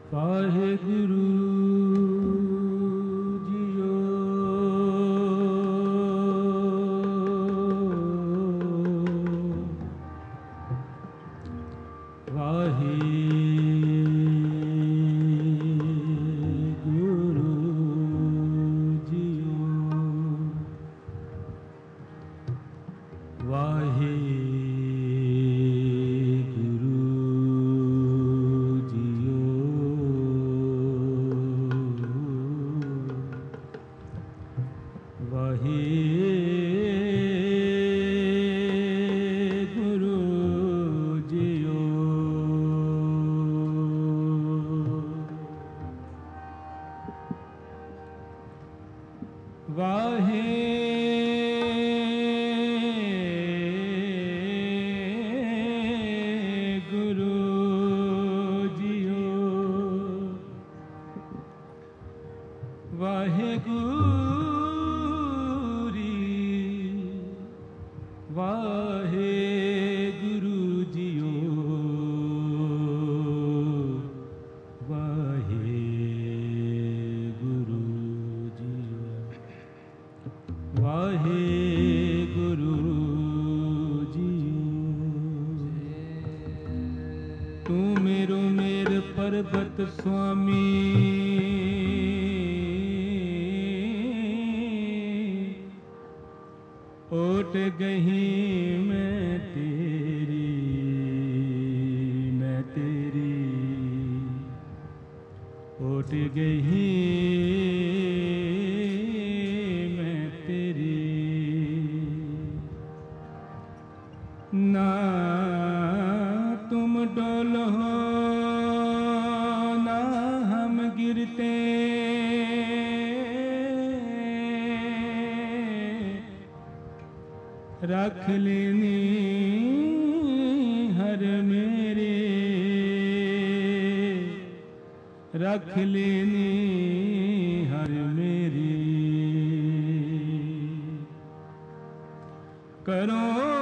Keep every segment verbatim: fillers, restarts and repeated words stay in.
वाहेगुरु जियो वाहेगुरु जियो वाहे स्वामी ओट गही मैं तेरी मैं तेरी ओट गही मैं तेरी ना तुम डोलो गिरते रख लेनी हर मेरे रख लेनी हर मेरी करो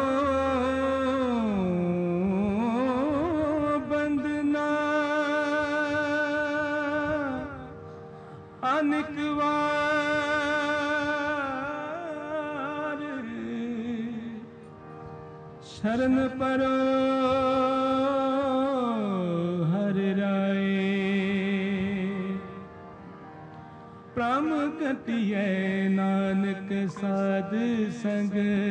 शरण परो हर राय प्रम कटिए नानक साध संग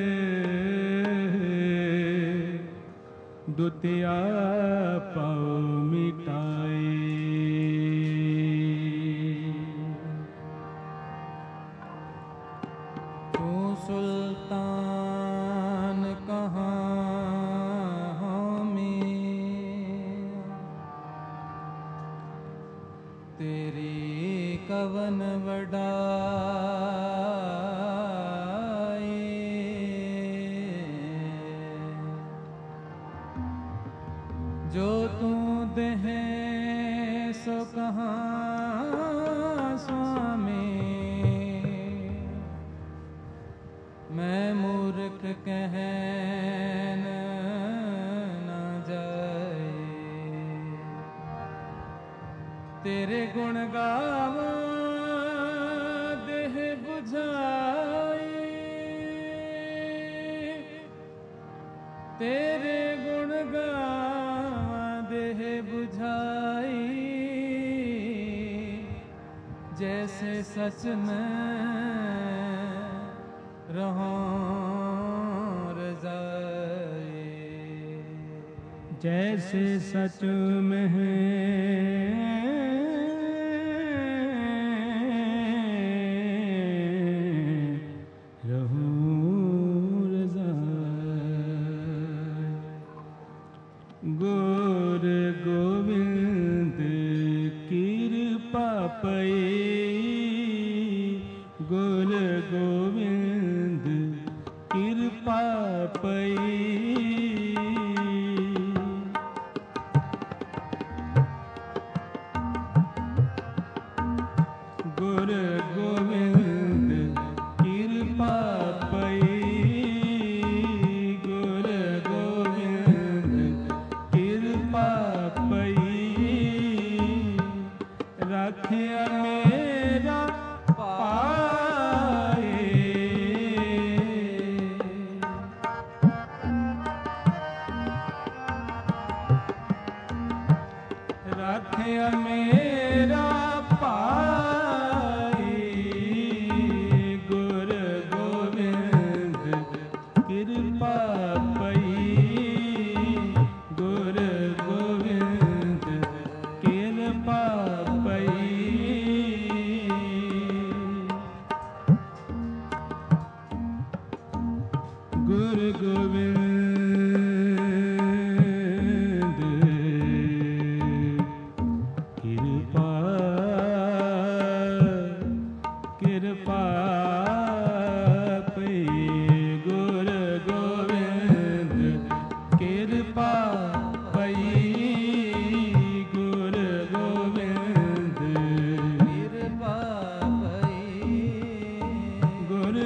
दुतिया पाओ मिटाए तू सुल्तान कहाँ तेरी कवन वडाई जो तू देहे सो कहाँ स्वामी मैं मूर्ख कहन न जाए तेरे गुण गावा देह बुझाई तेरे गुण गावा देह बुझाई जैसे सच में रहो रज़ाई जैसे सच में है गोर गोविंद कृपा पई गोर गोविंद कृपा पई गुर गोविंद कृपा पई गुर गोविंद कृपा पई रखिया मेरा पाए, रखिया मेरा पाए, गुर गोविंद कृपा पई, गुर गोविंद कृपा पई। गुर गोविंद कृपा कृपा पई, गुर गोविंद कृपा पई, गुर गोविंद कृपा पई, गुर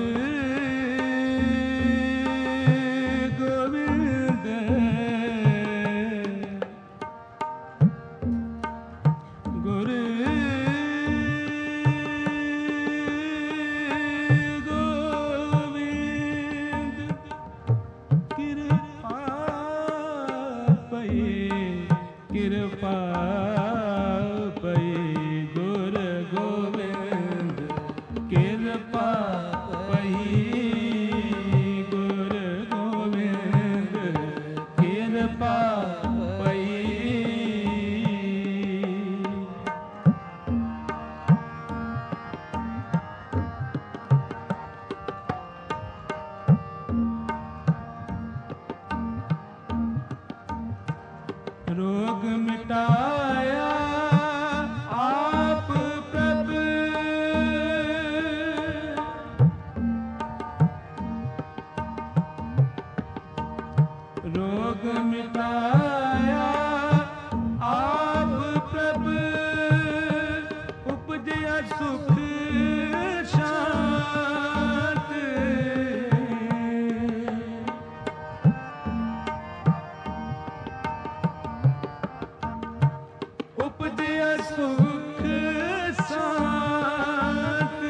गोविंद गुर गोविंद कृपा पई, कृपा पई, गुर गोविंद कृपा पई, गुर गोविंद कृपा पई। रोग मिटाया आप प्रभु, रोग मिटाया आप प्रभु, उपजया सुख शांत, उपजया सुख शांत,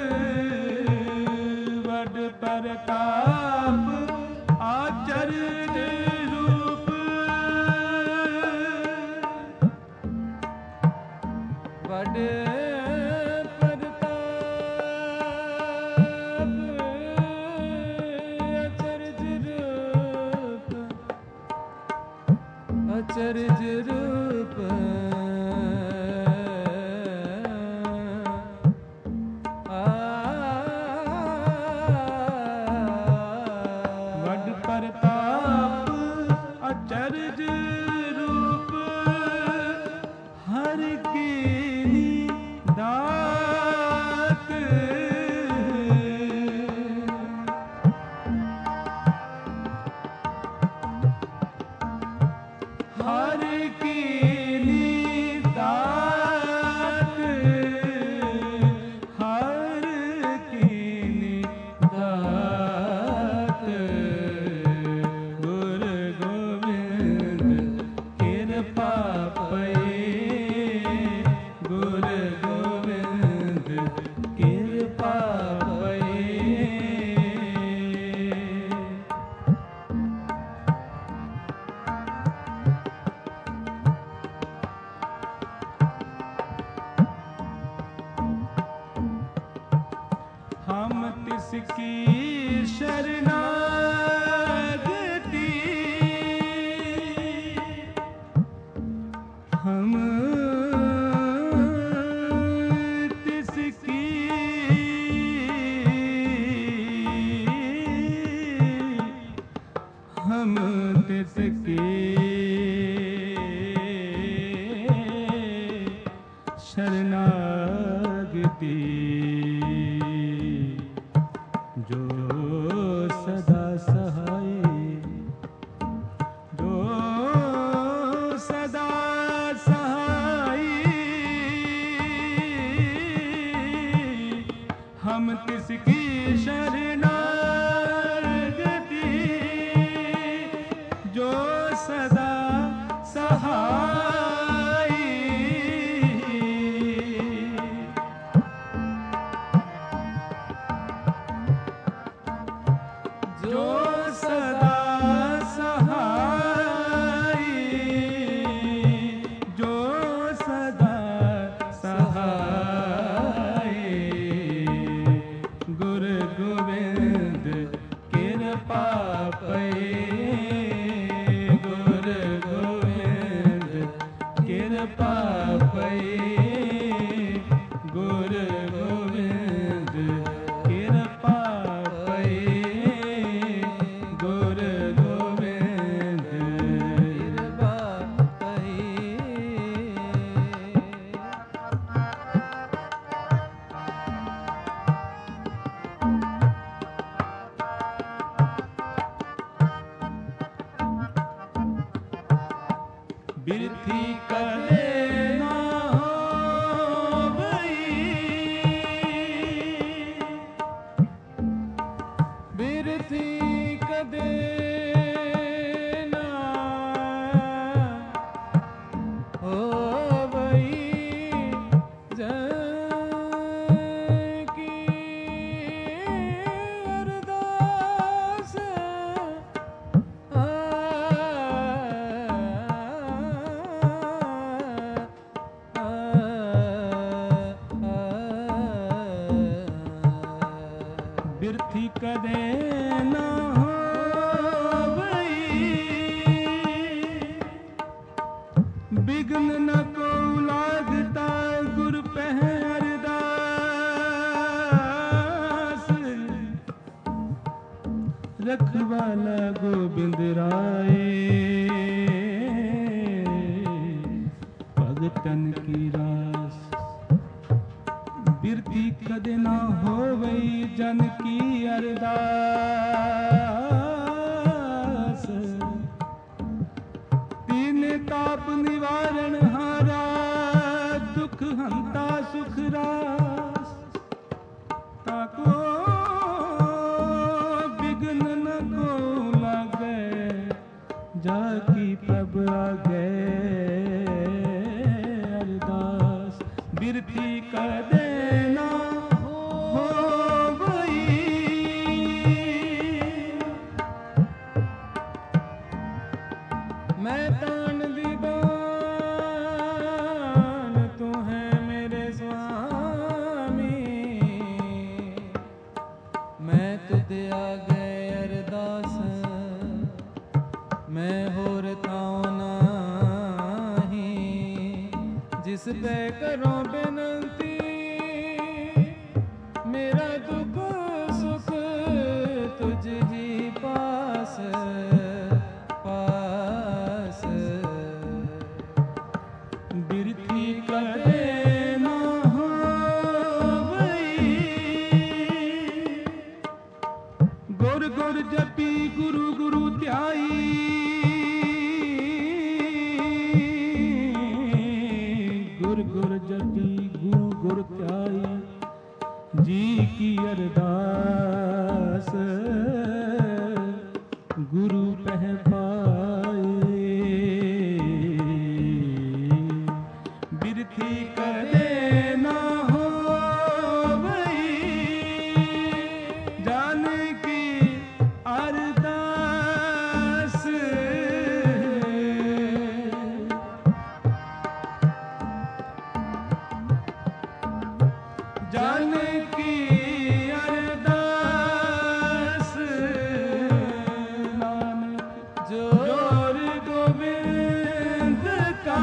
वड प्रताप आचर्य रूप, वड प्रताप अचरज रूप, अचरज रूप, वड प्रताप अचरज रूप, हर कीनी दात, हर कीनी दात, हर कीनी दात, गुर गोविंद कृपा पई, गुर गोविंद कृपा पई। हम तिसकी शरणागति, हम तिसकी हम तिसकी शरणागति, जो सदा सहाय, जो सदा सहाय, हम तिसकी शरणागति, जो सदा सहाय। ਕਿਰਪਾ ਪਈ ਗੁਰ ਗੋਬਿੰਦ ਕਿਰਪਾ ਪਈ ਗੁਰ ਗੋਬਿੰਦ ਕਿਰਪਾ ਪਈ ਬਿਰਥੀ ਕਦੇ ਨਾ ਹੋਵਈ ਬਿਰਥੀ ਕਦੇ ਨਾ ਹੋਵਈ ਜੈ ਕੀ ਅਰਦਾਸ ਬਿਰਥੀ ਕਦੇ ਨਾ ਹੋਵਈ ਬਿਗਨ ਨ ਕੋ ਲਾਗਤਾ ਗੁਰ ਪਹਿ ਅਰਦਾਸ ਰਖਵਾਲਾ ਗੋਬਿੰਦ ਰਾਏ ਭਗਤਨ ਕੀ ਰਾਸ ਬਿਰਤੀ ਕਦੇ ਨਾ ਹੋਵਈ ਜਨ ਕੀ ਅਰਦਾਸ ਤੀਨ ਤਾਪ ਨਿਵਾਰਣ ਹਾਰਾ ਦੁਖ ਹੰਤਾ ਸੁਖ ਰਾਸ ਤਾਕੋ ਬਿਗਨ ਨ ਕੋ ਲਾਗੇ ਜਾ ਕੀ ਪ੍ਰਭ ਆਗੇ ਅਰਦਾਸ ਬਿਰਤੀ ਕਦੇ ਨਾ ਹੋਵਈ ਮੈਂ ਤਾਣ ਦੀ ਬਾਣ ਤੂੰ ਹੈ ਮੇਰੇ ਸੁਆਮੀ ਮੈਂ ਤੁਧ ਆਗੇ ਅਰਦਾਸ ਮੈਂ ਹੋਰ ਥਾਉ ਨਾਹੀ ਜਿਸ ਤੇ ਕਰੋ ਬੇਨੰਤੀ ਮੇਰਾ ਦੁੱਖ ਸੁਖ ਤੁਝ ਹੀ ਪਾਸ ਪਾਸ ਬਿਰਥੀ ਕਦੇ ਨਾ ਹੋਵਈ ਗੁਰ ਗੁਰ ਜਪੀ ਗੁਰੂ ਗੁਰੂ ਧਿਆਈ ਗੁਰ ਗੁਰ ਜਪੀ ਗੁਰੂ ਗੁਰ ਧਿਆਈ ਜੀ ਕੀ ਅਰਦਾਸ ਗੁਰੂ ਪਹਿ ਪਾਏ ਬਿਰਥੀ ਕਦੇ ਨਾ ਹੋਵਈ ਜਾਨ ਕੀ ਅਰਦਾਸ ਜਾਨ ਕੀ ਅਰਦਾਸ ਨਾਨਕ ਜੋਰ ਗੋਬਿੰਦ ਕਾ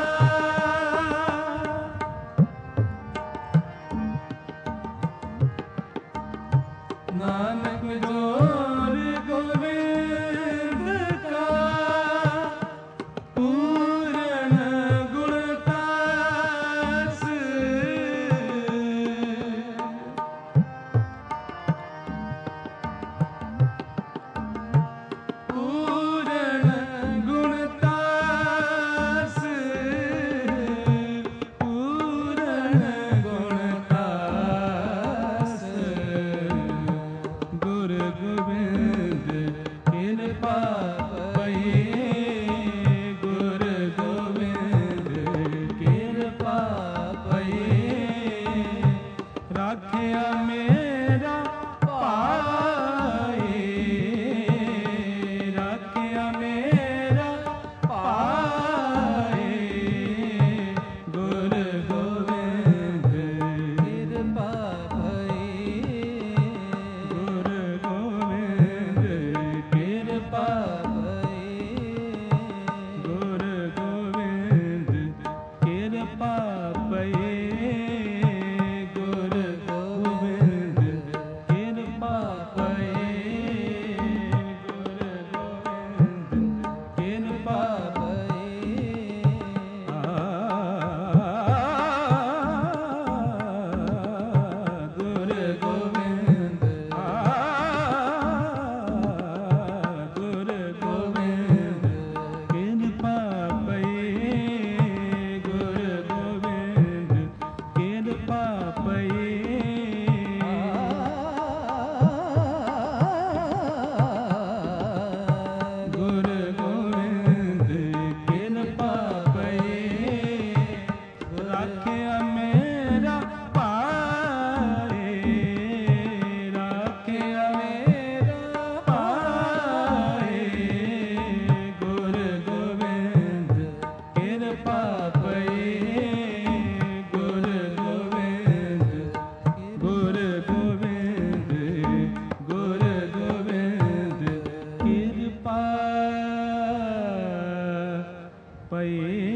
ਨਾਨਕ ਜੋਰ ਗੋਬਿੰਦ ਕਾ ਪੂਰਨ ਗੁਣ ਤਾਸ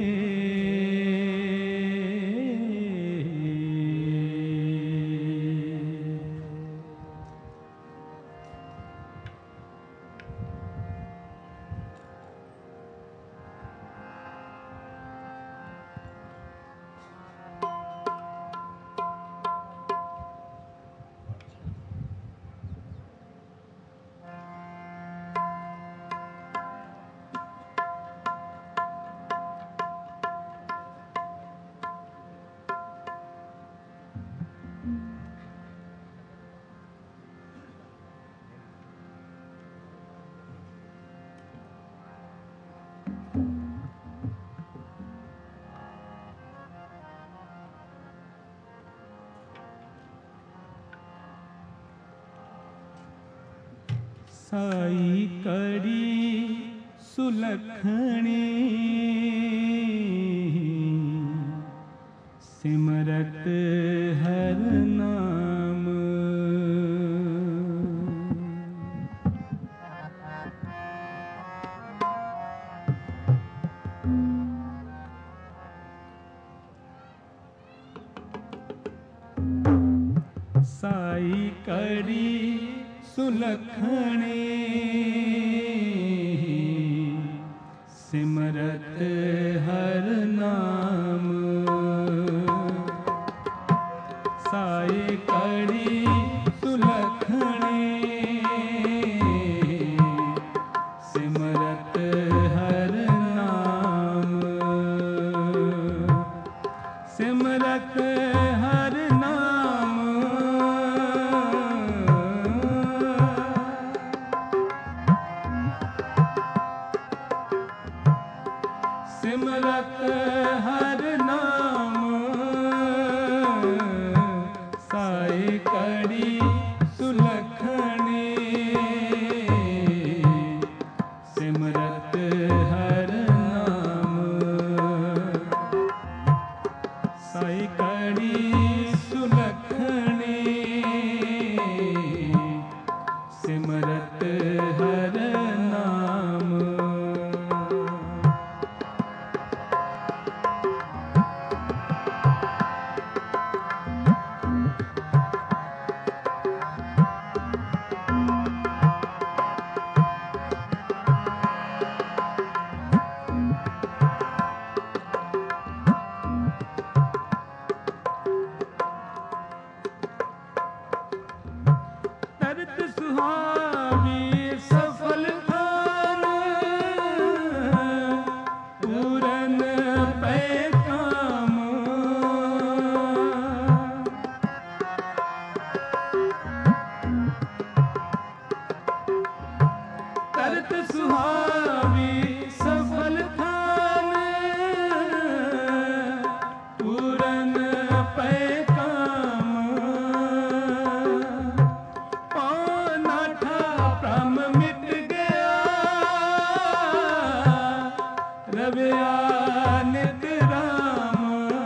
ਸਾਈ ਕੜੀ ਸੁਲਖਣੀ ਸਿਮਰਤ ਹਰ ਨਾਮ। ਸਾਈ ਕੜੀ ਸੁਲਖਣੀ ਸਿਮਰਤ ਹਰ ਨਾਮ। ਸਾਈ ਕੜੀ ਸੁਲਖਣੀ ਸਿਮਰਤ ਹਰ ਨਾਮ। ਸਿਮਰਤ ਹਰ ਨਾਮ। ਸਿਮਰਤ ਹਰ ਨਾਮ। ਸਾਈ ਕੜੀ ਸੁਲਖਣੀ ਸਿਮਰਤ ਹਰ ਨਾਮ। ਸਾਈ ਕੜੀ ਸੁਲਖਣੀ ਸਿਮਰਤ ਹਰ ਨਾਮ। ਤਰਤ ਸੁਹਾਵੀ ਸਫਲ ਖਾਨ ਪੂਰਨ ਪੈ ਕਾਮ। ਤਰਤ ਸੁਹਾਵੀ ਸਫਲ ਖਾਨ ਪੂਰਨ ਪੈ ਕਾਮ। ਭ੍ਰਮ ਮਿਟ ਗਿਆ ਰਵਿਆ ਨਿਤ ਰਾਮ।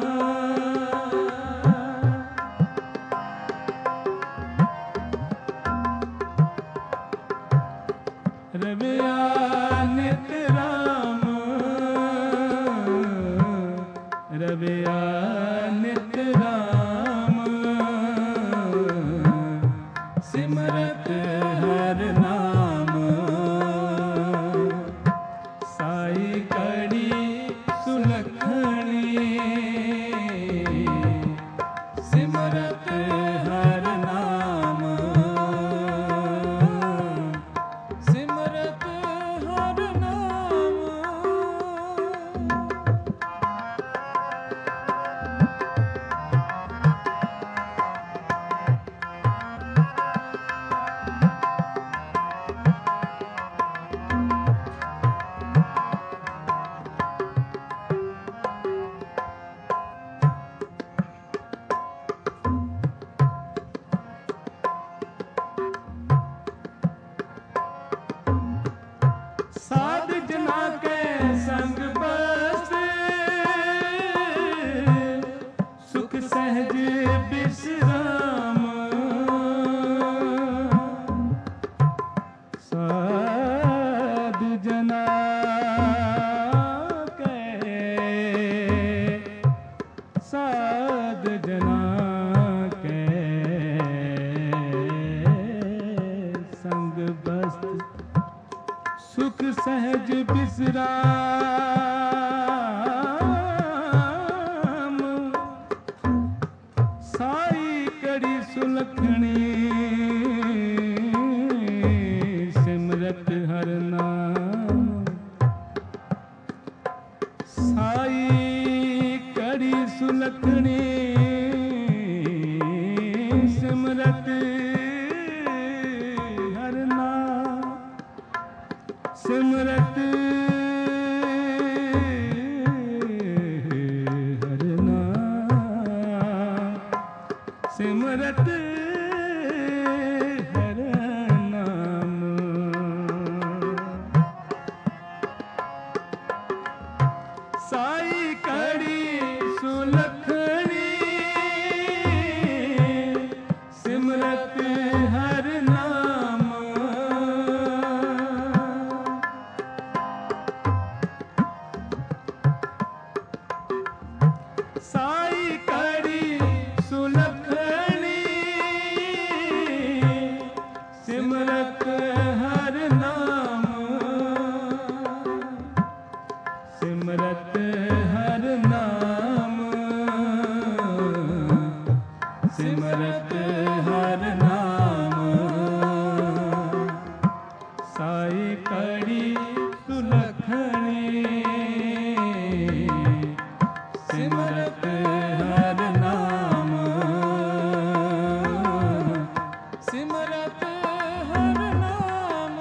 ਰਵਿਆ ਨਿਤ ਰਾਮ। ਰਵਿਆ ਨਿਤ ਰਾਮ। ਸਿਮਰਤ ਹਰ ਨਾਮ। ਸਾਈ ਕੜੀ ਸੁਲਖਣੀ ਸਿਮਰਤ ਹਰ ਨਾਮ। ਸਿਮਰਤ ਹਰ ਨਾਮ। जना के संग बस्त सुख सहज बिसराम साई कड़ी सुलखणी सिमरत हर नाम साई कड़ी सुलखणी सिमरत हर नाम सिमरत हर नाम सिमरत हर नाम साई कड़ी सुलखणी सिमरत हर नाम साई कड़ी सुलखणी सिमरत हर नाम सिमरत हर नाम सिमरत हर नाम साई कड़ी सुलखणी सिमरत हर नाम सिमरत हर नाम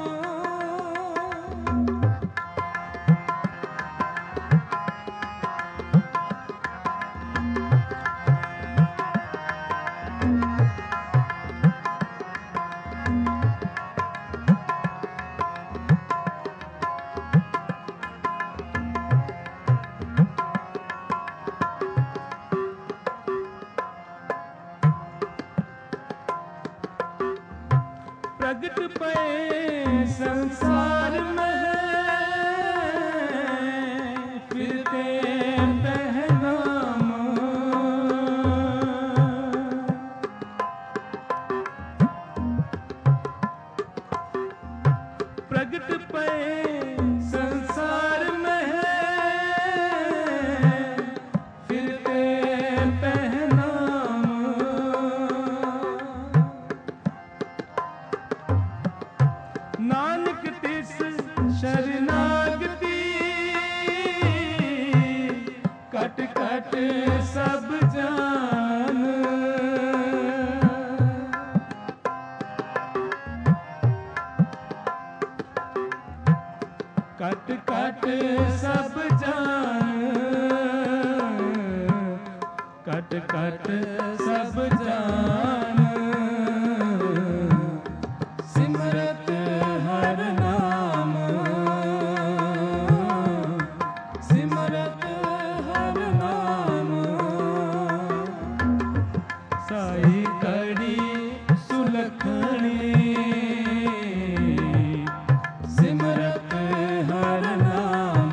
प्रगट पे संसार में फिरते पहनाम प्रगट पे संसार में फिरते पहनाम नानक तिस शरणागति कट कट सब जान कट कट सब जान कट कट सब जान सिमरत हर नाम सिमरत हर नाम साई कड़ी सुलखणी सिमरत हर नाम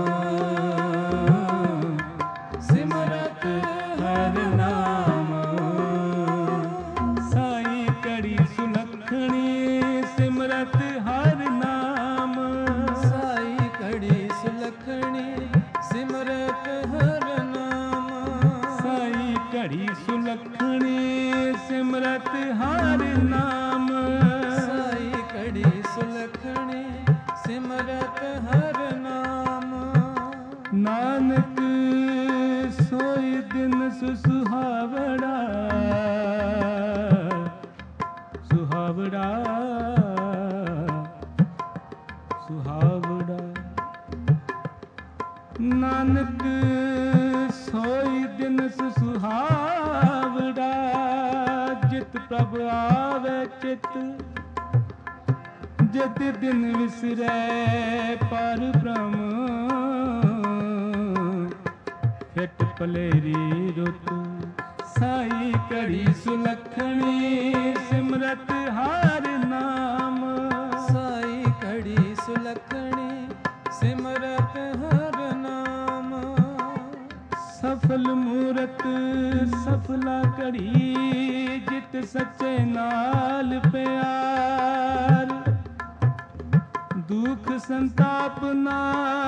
सिमरत हर नाम साई कड़ी सुलखणी सिमरत हर नाम साई कड़ी सुलखणी सिमरत हर नाम साई कड़ी सुलखणी सिमरत हर नाम साई कड़ी सुलखणी सिमरत हर नाम नानक सोई दिन सुसुहावड़ा सुहावड़ा सुहावड़ा नानक सोई दिन सुहावड़ा जित प्रभ आवे चित जित दिन विसरै पर ब्रह्म फिट पलेरी रुत साई कड़ी सुलखणी सिमरत हर नाम साई कड़ी सुलखणी सिमरत हर नाम ਸਫਲ ਮੂਰਤ ਸਫਲਾ ਘੜੀ, ਜਿਤ ਸੱਚੇ ਨਾਲ ਪਿਆਰ। ਦੁਖ ਸੰਤਾਪ ਨਾ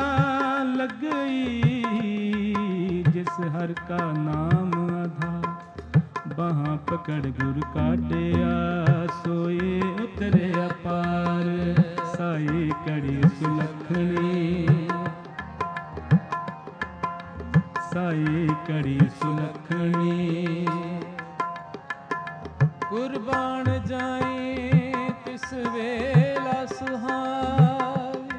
ਲੱਗਈ, ਜਿਸ ਹਰ ਕਾ ਨਾਮ ਆਧਾਰ। ਬਾਹਾਂ ਪਕੜ ਗੁਰ ਕਾਢਿਆ, ਸੋਏ ਉਤਰਿਆ ਪਾਰ। ਸਾਈ ਘੜੀ ਸੁਲੱਖਣੀ, ਸਾਈ ਘੜੀ ਸੁਲੱਖਣੀ। ਕੁਰਬਾਨ ਜਾਈ ਤਿਸ ਵੇਲਾ ਸੁਹਾਵੀ,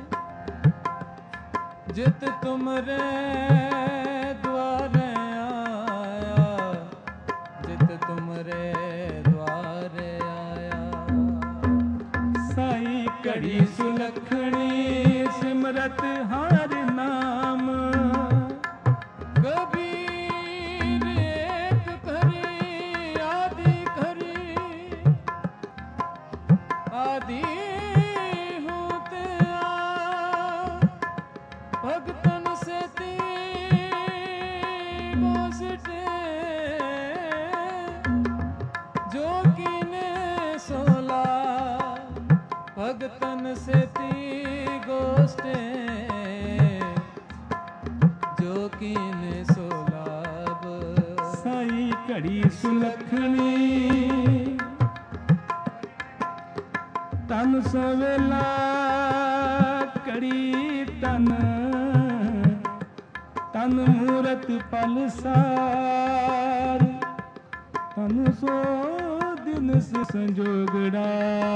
ਜਿਤ ਤੁਮਰੇ ਦੁਆਰੇ ਆਇਆ, ਜਿਤ ਤੁਮਰੇ ਦੁਆਰੇ ਆਇਆ। ਸਾਈ ਘੜੀ ਸੁਲੱਖਣੀ, ਸਿਮਰਤ ਹਰਿ ਨਾਮ। ਕਬੀਰ ਏਕ ਘਰੀ ਆਦਿ ਘਰੀ, ਆਦਿ ਹੂਤ ਆ। ਭਗਤਨ ਸੇਤੀ ਗੋਸਟੇ, ਜੋ ਕੀਨੇ ਸੋਲਾ। ਭਗਤਨ ਸੇਤੀ ਗੋਸਟੇ, ਜੋ ਕੀਨੇ ਸੋ ਲਾਭ। ਸਾਈ ਘੜੀ ਸੁਲੱਖਣੀ, ਤਨ ਸਵੇਲਾ ਘੜੀ ਤਨ। ਤਨ ਮੂਰਤ ਪਲ ਸਾਰ, ਤਨ ਸੋ ਦਿਨ ਸ ਸੰਜੋਗੜਾ।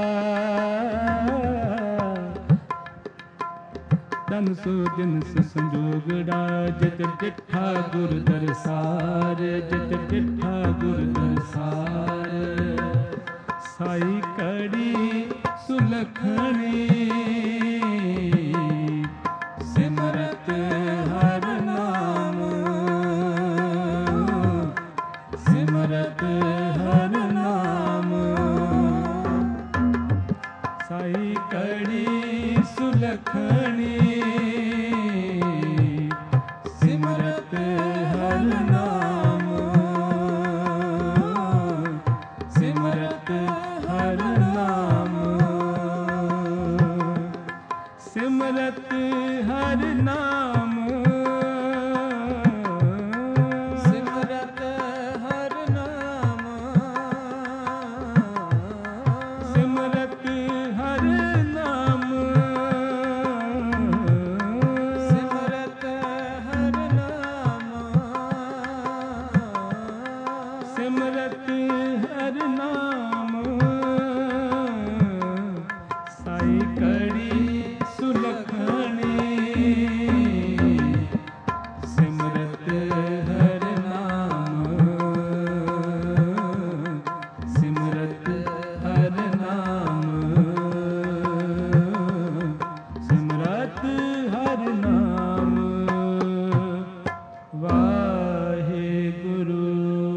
ਤਨ ਸੋ ਦਿਨ ਸ ਸੰਜੋਗੜਾ, ਜਿਤ ਡਿਠਾ ਗੁਰ ਦਰਸਾਰ। ਜਿਤ ਡਿਠਾ ਗੁਰ ਦਰਸਾਰ, ਸਾਈ ਘੜੀ ਸੁਲੱਖਣੀ। ਸਿਮਰਤ ਹਰ ਨਾਮ, ਸਿਮਰਤ ਹਰ ਨਾਮ। ਸਾਈ ਘੜੀ ਸੁਲੱਖਣੀ, ਸਿਮਰਤ ਹਰ ਨਾਮ। ਸਿਮਰਤ ਹਰ ਨਾਮ, ਸਿਮਰਤ ਹਰ ਨਾਮ। ਸਿਮਰਤ ਹਰ ਨਾਮ, ਸਿਮਰਤ ਹਰ ਨਾਮ। ਸਿਮਰਤ ਹਰ ਨਾਮ, ਸਿਮਰਤ ਹਰ ਨਾਮ। ਸਾਈ ਘੜੀ ਸੁਲੱਖਣੀ, ਸਿਮਰਤ ਹਰ ਨਾਮ। ਸਿਮਰਤ ਹਰ ਨਾਮ, ਸਿਮਰਤ ਹਰ ਨਾਮ। ਵਾਹਿਗੁਰੂ।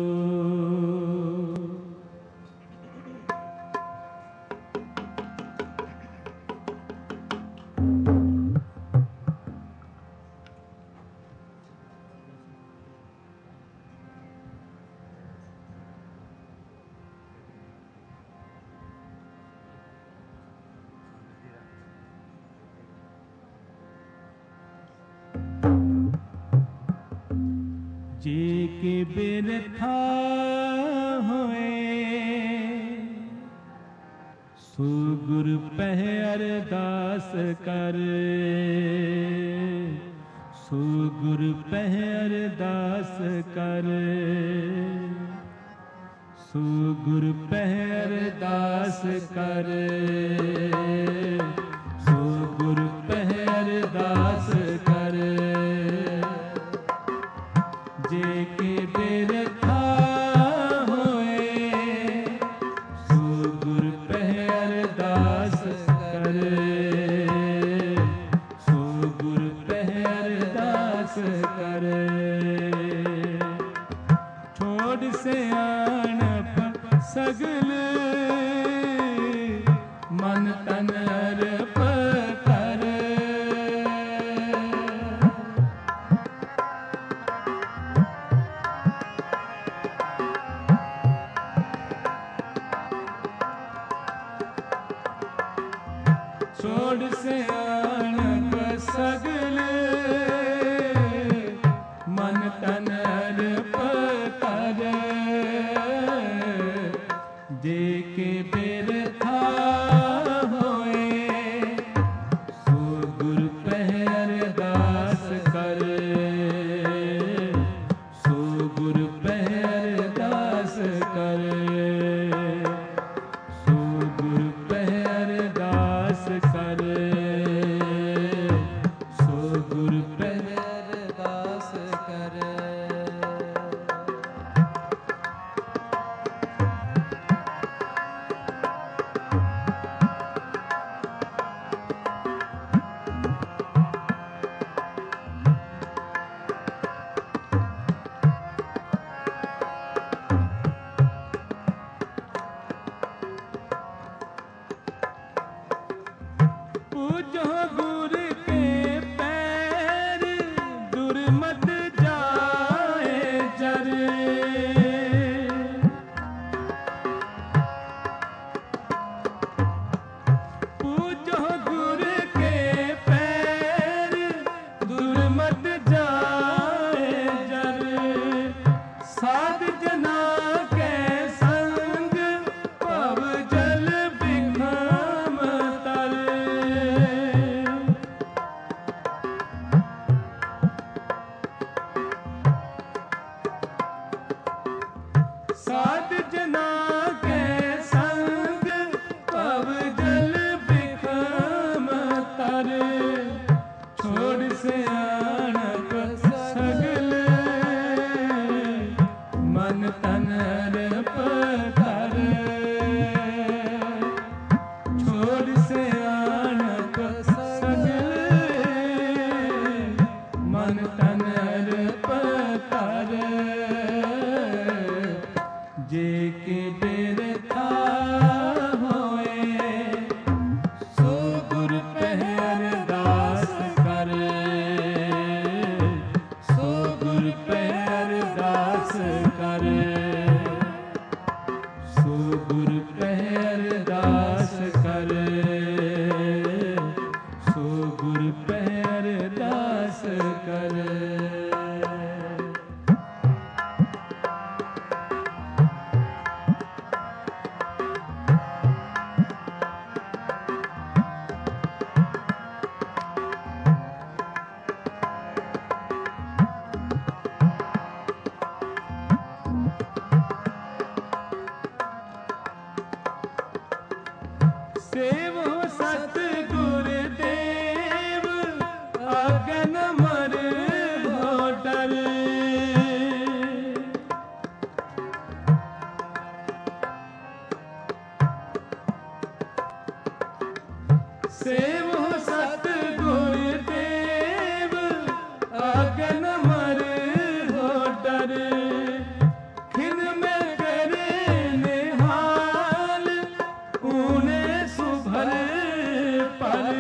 ਜੇ ਕੇ ਬਿਰਥਾ ਹੋਏ, ਸੋ ਗੁਰ ਪਹਿ ਅਰਦਾਸ ਕਰ। ਸੋ ਗੁਰ ਪਹਿ ਅਰਦਾਸ ਕਰ। ਸੋ ਗੁਰ ਪਹਿ ਅਰਦਾਸ ਕਰ। ਸੋ ਗੁਰ ਪਹਿ ਅਰਦਾਸ ਕਰ। ਜੇ ਕੇ ਬਿਰਥਾ ਹੋਏ, ਸੋ ਗੁਰ ਪਹਿ ਅਰਦਾਸ ਕਰ। ਸੋ ਗੁਰ ਪਹਿ ਅਰਦਾਸ ਕਰ। ਛੋੜ ਸਿਆਣਪ ਸਗਲ, ਮਨ ਤਨ ਅਰਪ ਕਰ। ਛੋੜ ਸਿਆਣਪ ਸਗਲ ਮਨ ਤਨ ਅਰਪ ਕਰ ਜੇ ਕੇ ਬਿਰਥਾ ਹੋਏ ਸੋ ਗੁਰ ਪਹਿ ਅਰਦਾਸ ਕਰ ਸੋ ਗੁਰ ਪਹਿ ਅਰਦਾਸ ਕਰ ਸੋ ਗੁਰ ਪਹਿ ਅਰਦਾਸ ਕਰ ਸੋ ਗੁਰ ਪਹਿ ਅਰਦਾਸ ਕਰ ਪੂਜੋ ਗੁਰ ਕੇ ਪੈਰ ਦੁਰਮਤ ਜਾਏ ਜਰ ਪੂਜੋ ਗੁਰ ਕੇ ਪੈਰ ਦੁਰਮਤ ਜਾਏ ਜਰ ਸਾਧ ਜਨਾ ਕੈ ਸੰਗ ਭਵ ਜਲ ਬਿਖਮ ਤਰ ਸਾਧ ਜਨਾ ਕੈ ਸੰਗ ਭਵ ਜਲ ਬਿਖਮ ਤਰ ਛੋੜ ਸਿਆਣਪ ਸਗਲ ਮਨ ਤਨ ਅਰਪ ਕਰ ਛੋੜ ਸਿਆਣਪ ਸਗਲ ਮਨ ਤਨ ਅਰਪ ਕਰ ਜੇ ਕੇ ਬਿਰਥਾ ਹੋਏ ਸੋ ਗੁਰ ਪਹਿ ਅਰਦਾਸ ਕਰ ਸੋ ਗੁਰ ਪਹਿ ਅਰਦਾਸ ਕਰ ਸੋ ਗੁਰ ਪਹਿ ਅਰਦਾਸ ਕਰ ਸੋ ਗੁਰ ਪਹਿ ਅਰਦਾਸ ਕਰ ਸੇਵੋ ਸਤ ਗੁਰ ਦੇਵ ਆਗਨ ਮਰ ਹੋ ਡਰ ਸੇਵੋ ਸਤ ਗੁਰ ਦੇਵ ਆਗਨ ਮਰ ਹੋ ਡਰ ਖਿਨ ਮੈਂ ਕਰੇ ਨਿਹਾਲ ਊਨੇ ਸੁਭਲ ਪਰ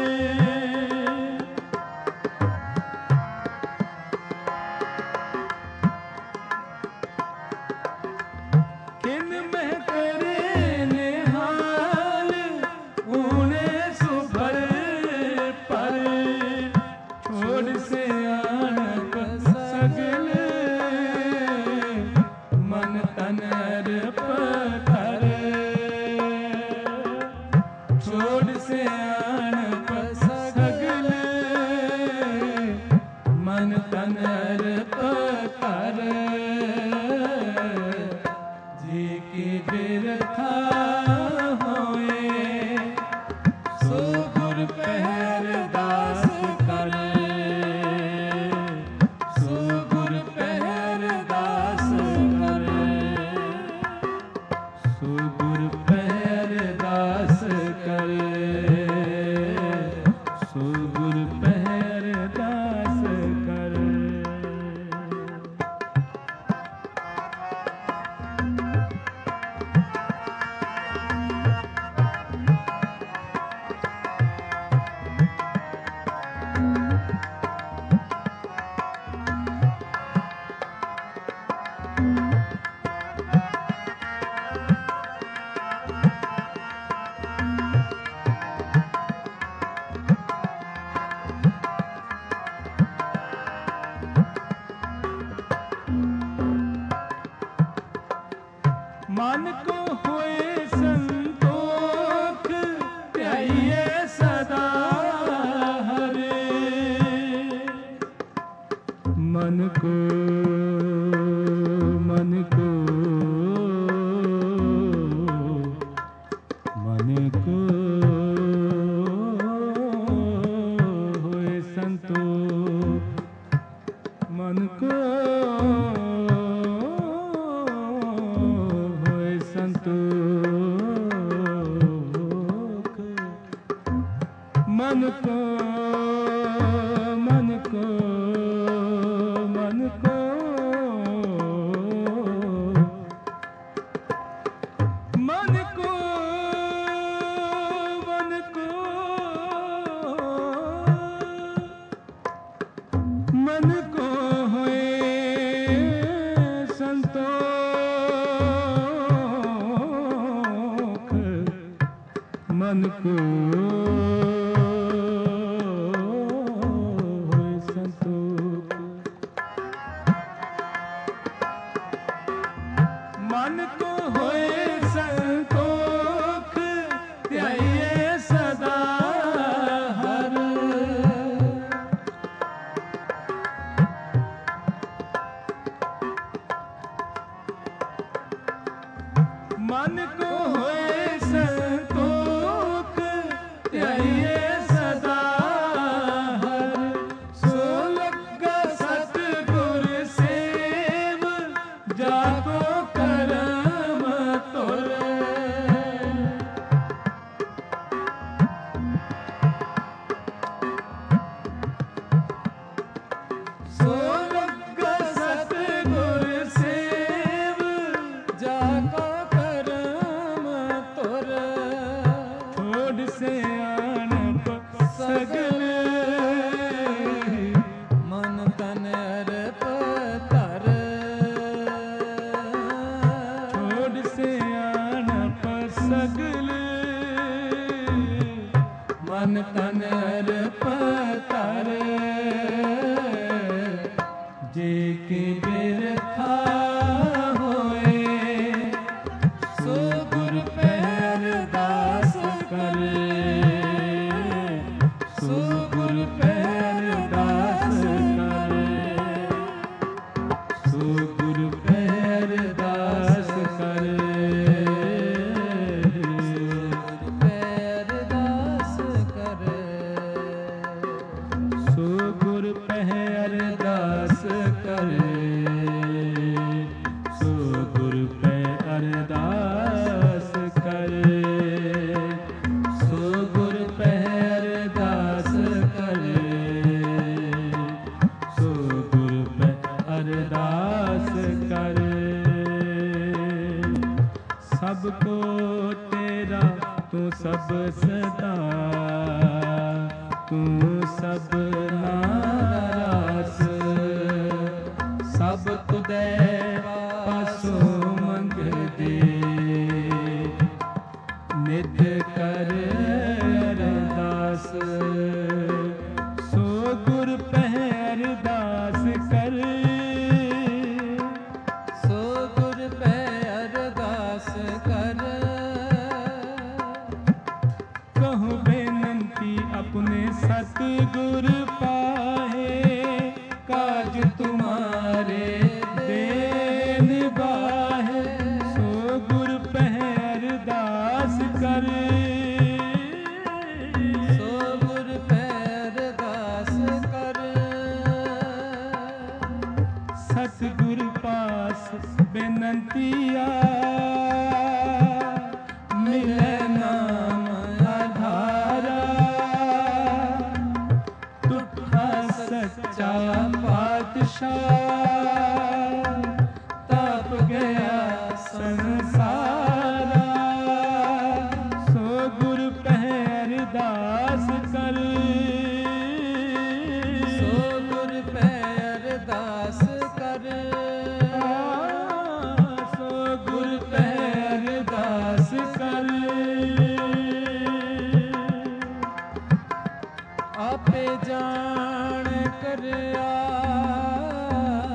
ਖਿਨ ਮੈਂ ਕਰੇ ਨਿਹਾਲ ਊਨੇ ਸੁਭਲ ਪਰ ਛੋੜ ਸਿਆਣਪ ਸਗਲ ਮਨ ਤਨ ਅਰਪ ਕਰ ਛੋੜ ਸਿਆਣਪ ਸਗਲ ਮਨ ਤਨ ਅਰਪ ਕਰ ਜੇ ਕੇ ਮਨ ਕੋ ਹੋਏ ਸੰਤੋਖ, ਧਿਆਈਏ ਸਦਾ ਹਰੇ। ਮਨ ਕੋ ਮਨ ਕੋ ਮਨ ਕੋ ਹੋਏ ਸੰਤੋਖ, ਮਨ ਕੋ ਹੋਏ ਸੰਤੋਖ, ਮਨ ਕੋ ਮਨ ਕੋ ਮਨ ਕੋ ਮਨ ਕੋ ਮਨ ਕੋ ਮਨ ਕੋ ਹੋਏ ਸੰਤੋਖ, ਮਨ ਕੋ ਹੋਏ ਸੰਤੋਖ, ਮਨ ਕੋ ਹੋਏ ਸੰਤੋਖ, ਧਿਆਈਏ ਸਦਾ ਹਰ। ਮਨ ਕੋ ਹੋਏ ਸੰਤੋਖ, ਧਿਆਈਏ ਸਦਾ ਹਰ। ਸੋ ਲੱਗਾ ਸਤਿਗੁਰ ਸੇਵ, ਜਾ ਕੋ ਕਰਮ ਤੁਰ। ਸੋ ਲੱਗਾ ਸਤਿਗੁਰ ਸੇਵ, ਜਾ ਕੋ ਸਿਆਣਪ ਸਗਲ, ਮਨ ਤਨ ਅਰਪ ਧਰ। ਛੋੜ ਸਿਆਣਪ ਸਗਲ, ਮਨ ਤਨ ਅਰਪ ਧਰ। ਜੇ ਕਿ ਬਿਰਥਾ ਹੋਏ, ਸੋ ਗੁਰ ਪਹਿ ਅਰਦਾਸ ਕਰ। ਸੋ ਗੁਰ ਪਹਿ ਅਰਦਾਸ ਕਰ। ਸੋ ਗੁਰ ਪਹਿ ਅਰਦਾਸ ਕਰ। ਸੋ ਗੁਰ ਪਹਿ ਅਰਦਾਸ ਕਰ। ਸੋ ਗੁਰ ਪਹਿ ਅਰਦਾਸ ਕਰ। ਸੋ ਗੁਰ ਪਹਿ ਅਰਦਾਸ ਕਰ। ਸੋ ਗੁਰ ਪਹਿ ਅਰਦਾਸ ਕਰ। ਸੋ ਗੁਰ ਪਹਿ ਅਰਦਾਸ ਕਰ। ਸਭ ਕੋ ਤੇਰਾ ਤੂੰ ਸਭ ਸਦਾ, ਤੂੰ ਸਭਨਾ ਰਾਸ। ਸਭ ਤੁਧੈ ਪਾਸੋਂ ਮੰਗਦੇ, ਨਿਤ ਕਰ ਅਰਦਾਸ। ਸੋ ਗੁਰ ਪਹਿ ਅਰਦਾਸ ਕਰ। ਸੋ ਗੁਰ ਪਹਿ ਅਰਦਾਸ ਕਰ। ਕਹੋ ਬੇਨੰਤੀ ਆਪਣੇ ਸਤਿਗੁਰ ਪਾਹੇ, ਕਾਜ ਤੁਮਾਰੇ ਦੇ ਨਿਭਾਹੇ। ਸੋ ਗੁਰ ਪਹਿ ਅਰਦਾਸ ਕਰ। ਸੋ ਗੁਰ ਪਹਿ ਅਰਦਾਸ ਕਰ। ਸਤਿਗੁਰ ਪਾਸ ਬੇਨੰਤੀਆ, ਮਿਲੈ ਨਾਮ ਆਧਾਰਾ। ਤੁਠਾ ਸੱਚਾ ਪਾਤਸ਼ਾਹ, ਤਪ ਗਿਆ ਸੰਸਾਰਾ। ਸੋ ਗੁਰ ਪਹਿ ਅਰਦਾਸ ਕਰ। ਸੋ ਗੁਰ ਪਹਿ ਅਰਦਾਸ ਕਰ। ਸੋ ਗੁਰ ਪਹਿ ਅਰਦਾਸ ਕਰ। ਆਪੇ ਜਾਣ ਕਰਿਆ,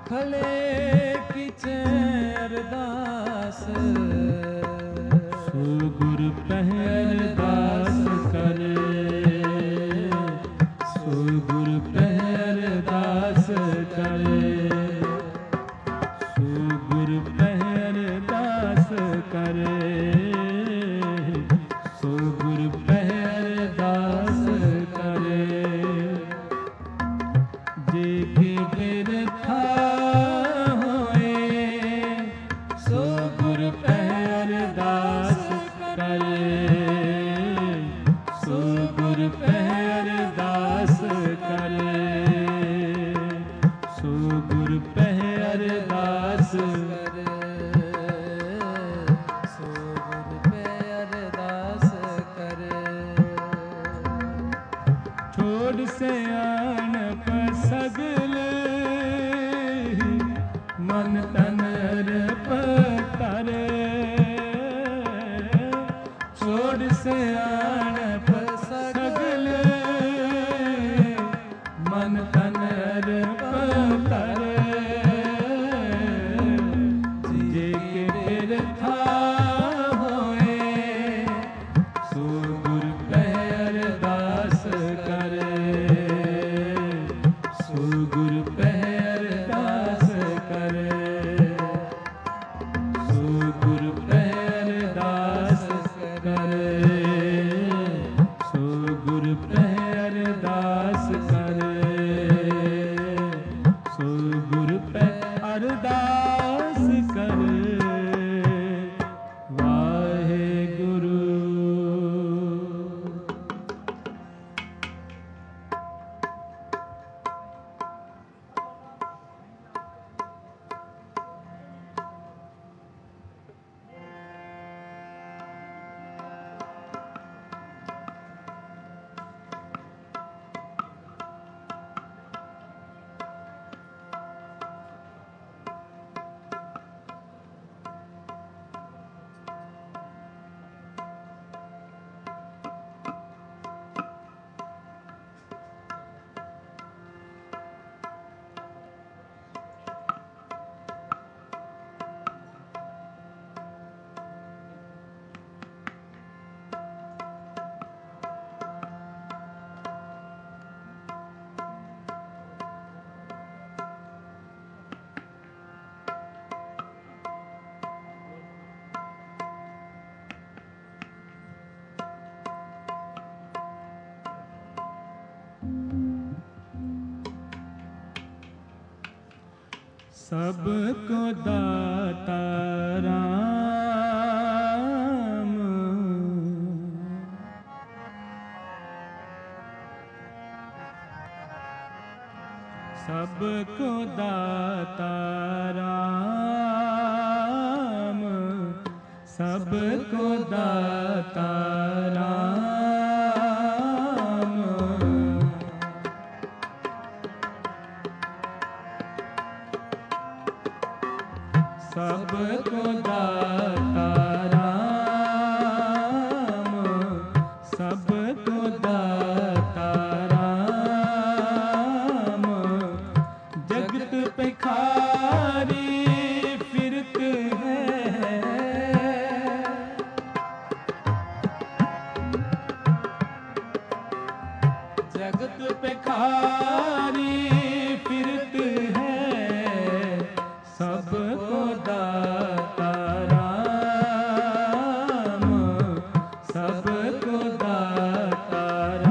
खले किचे अरदास सो गुर पहरदास करे, सो गुर पहरदास करे, सो गुर पहरदास करे, सो गुर पहरदास करे। जे के बिरथा होए सो गुर पहरदास करे, सो गुर पहरदास करे, सो गुर पहरदास करे, सो गुर पहरदास करे। छोड़ से आन सगल मन तन पतारे, छोड़ से आन सगल मन तन पतारे। जे के बिरथा होए सो गुर पहरदास करे, सो गुर पहरदास करे, सो गुर पहरदास करे, सो गुर पहरदास करे, सो गुर पहरदास करे। वाहे गुरु। सबको दाता राम, सबको दाता राम, सबको दाता राम। सबको दाता राम, सबको दाता राम। जगत पे खारी फिरत है, जगत पे खारी फिरत है, सबको दाता राम, सबको दाता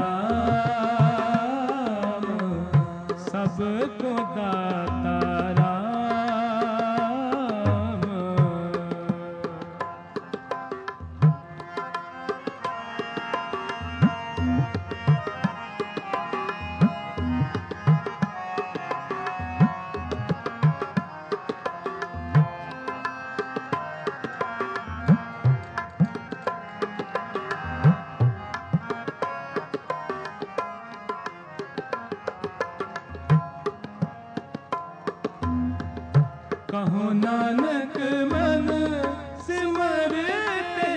राम, सबको दाता राम। कहो नानक मन सिमरते,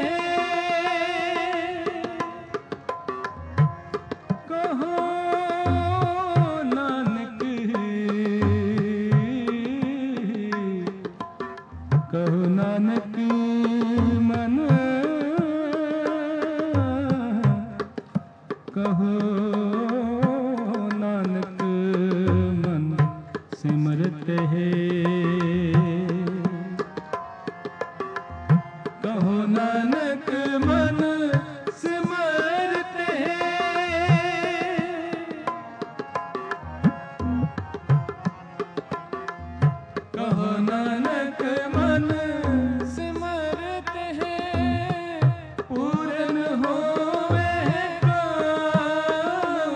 कहो नानक नानक मन कहो नानक मन सिमरत है। कहो नानक मन सिमरत है। कहो नानक मन सिमरत है। पूरन होवे काम।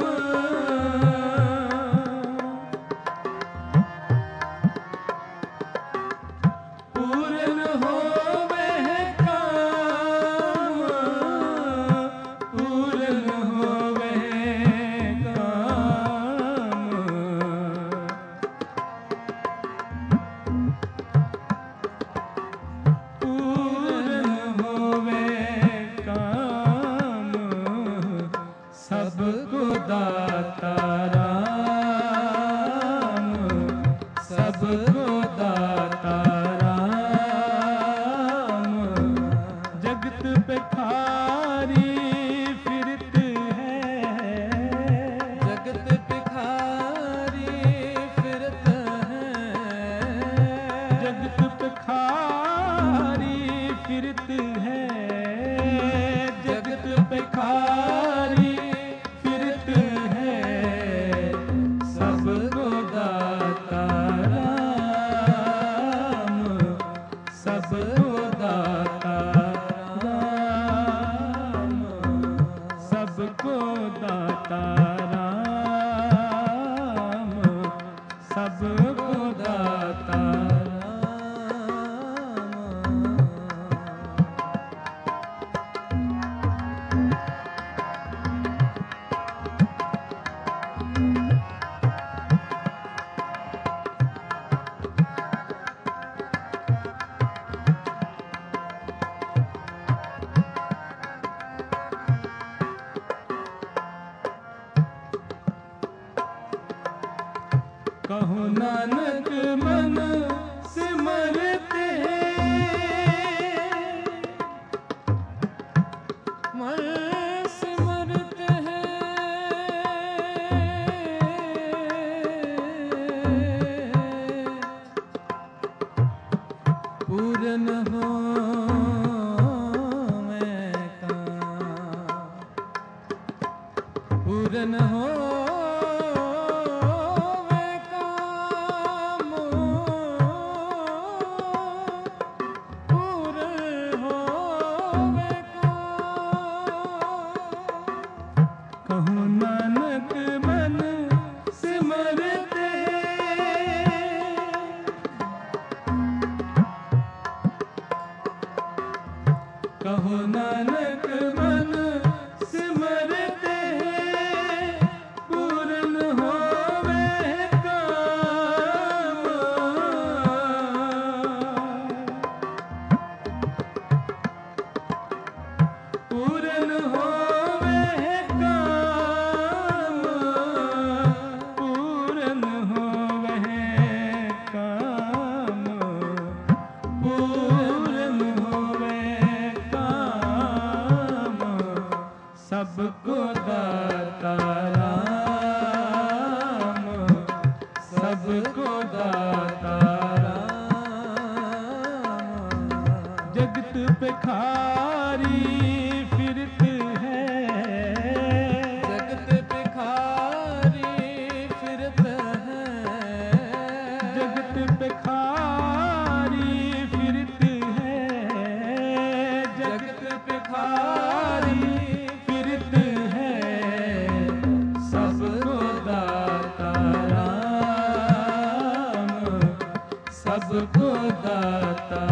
पूरन होवे काम। पूरन होवे काम। पूरन होवे काम। सबको दाता राम। सबको दाता राम। जगत पे खारी फिरत है। जगत भिखारी फिरत है। जगत पे खारी फिरत है। जगत पे खारी फिरत है। सबको दाता राम। सबको दाता राम। सबको दाता राम। सबको दाता कहो नानक मन सिमरत है। मन सिमरत है। पूरन हो मैं काम। पूरन हो मैं काम। पूरन हो मैं काम। कहो नानक मन सिमरत है। कहो नानक मन सिमरत है। पूरन होवे काम। पूरन होवे काम। पूरन होवे काम। पूरन होवे काम। सबको दाता राम। सबको दाता राम। जगत पे खारी फिरत है। जगत भिखारी फिरत है। जगत पे खारी फिरत है। जगत पे खारी फिरत है। सबको दाता राम। सबको दाता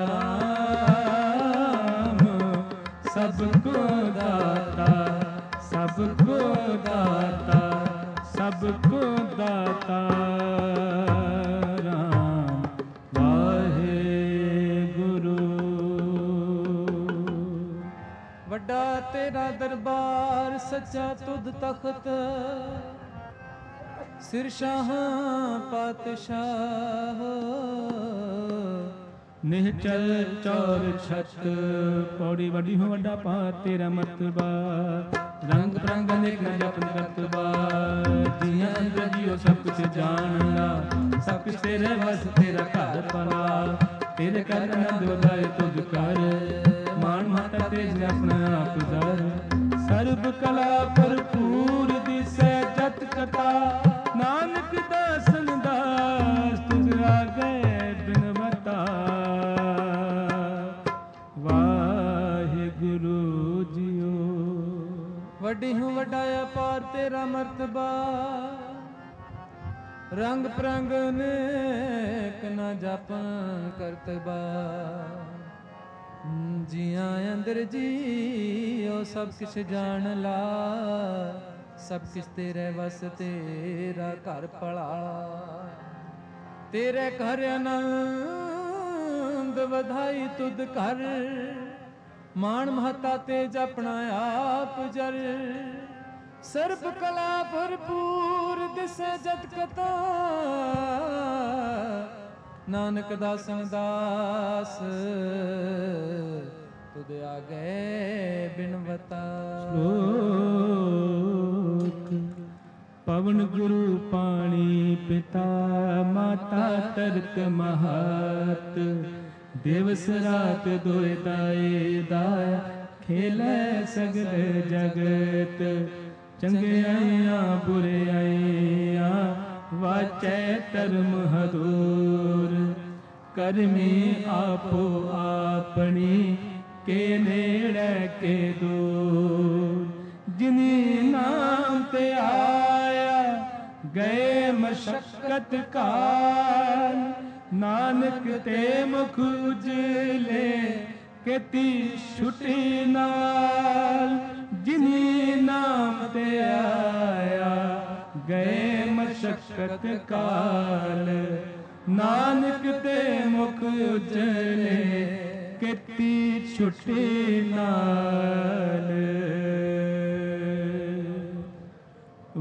राम। सबको दाता। सबको दाता। सबको दाता राम। वाहे गुरु। ਵੱਡਾ ਤੇਰਾ ਦਰਬਾਰ ਸੱਚਾ ਤੁਧ ਤਖਤ। ਸਿਰ ਸ਼ਾਹਾਂ ਪਾਤਸ਼ਾਹ ਨਿਹਚਲ ਚੌਰ ਛਤ ਪੌੜੀ ਵੱਡੀ ਹੋ ਵੱਡਾ ਪਾ ਤੇਰਾ ਮਰਤਬਾ ਰੰਗ ਰੰਗ ਅਨੇਕ ਨ ਜਪਨ ਕਰਤਬਾ ਜੀਆਂ ਅੰਦਰ ਜੀਓ ਸਭ ਕੁਛ ਜਾਣਦਾ ਸਭ ਕੁਛ ਤੇਰੇ ਵਸ ਤੇਰਾ ਘਰ ਪਲਾ ਤੇਰੇ ਕਰ ਆਨੰਦ ਵਧਾਏ ਤੁਧ ਕਰ ਮਾਨ ਮਾਤਾ ਤੇਜ ਆਪਣਾ ਆਪ ਦਰ ਸਰਬ ਕਲਾ ਭਰਪੂਰ ਦਿਸੈ ਜਤ ਕਥਾ ਨਾਨਕ ਦਾਸਨ ਦਾਸ ਤੁਧ ਆਗੇ ਬਿਨਵਤਾ ਵਾਹਿਗੁਰੂ ਜੀਓ। ਵੱਡੀ ਹੂੰ ਵੱਡਾ ਅਪਾਰ ਤੇਰਾ ਮਰਤਬਾ ਰੰਗ ਪ੍ਰੰਗ ਅਨੇਕ ਨਾ ਜਾਪਨ ਕਰਤਬਾ ਜੀਆਂ ਅੰਦਰ ਜੀਓ ਸਭ ਕਿਛ ਜਾਣ ਲਾ ਸਭ ਕਿਛ ਤੇਰੇ ਵਸ ਤੇਰਾ ਘਰ ਪਲਾ ਤੇਰੇ ਘਰ ਆਨੰਦ ਵਧਾਈ ਤੁਧ ਕਰ ਮਾਣ ਮਹਤਾ ਤੇਜ ਆਪਣਾ ਆਪ ਜਰ ਸਰਬ ਕਲਾ ਭਰਪੂਰ ਦਿਸੈ ਜਤ ਕਥਾ ਨਾਨਕ ਦਾਸਨ ਦਾਸ ਤੁਧ ਆਗੇ ਬਿਨਵਤਾ। ਸ਼ਲੋਕ ਪਵਨ ਗੁਰੂ ਪਾਣੀ ਪਿਤਾ ਮਾਤਾ ਤਰਕ ਮਹਤ ਦਿਵਸ ਰਾਤ ਦੋਇ ਦਾਏ ਦਾਇਆ ਖੇਲੇ ਸਗਲ ਜਗਤ ਚੰਗਿਆਈਆਂ ਬੁਰਿਆਈਆਂ ਵਾਚੈ ਧਰਮ ਹਦੂਰ ਕਰਮੀ ਆਪੋ ਆਪਣੀ ਕੇ ਨੇੜੇ ਕੇ ਦੂਰ ਜਿਨੀ ਨਾਮ ਤੇ ਆਇਆ ਗਏ ਮਸ਼ਕਤ ਕਾਲ ਨਾਨਕ ਤੇ ਮੁਖ ਉਜਲੇ ਕੀਤੀ ਛੁਟੀ ਨਾਲ ਜਿਨੀ ਨਾਮ ਤੇ ਆਇਆ ਗਏ ਮਸ਼ਕਤ ਕਾਲ ਨਾਨਕ ਤੇ ਮੁਖ ਉਜਲੇ ਕੀਤੀ ਛੁਟੀ ਨਾਲ।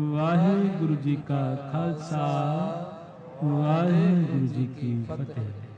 ਵਾਹਿਗੁਰੂ ਜੀ ਕਾ ਖਾਲਸਾ ਵਾਹਿਗੁਰੂ ਜੀ ਕੀ ਫਤਿਹ।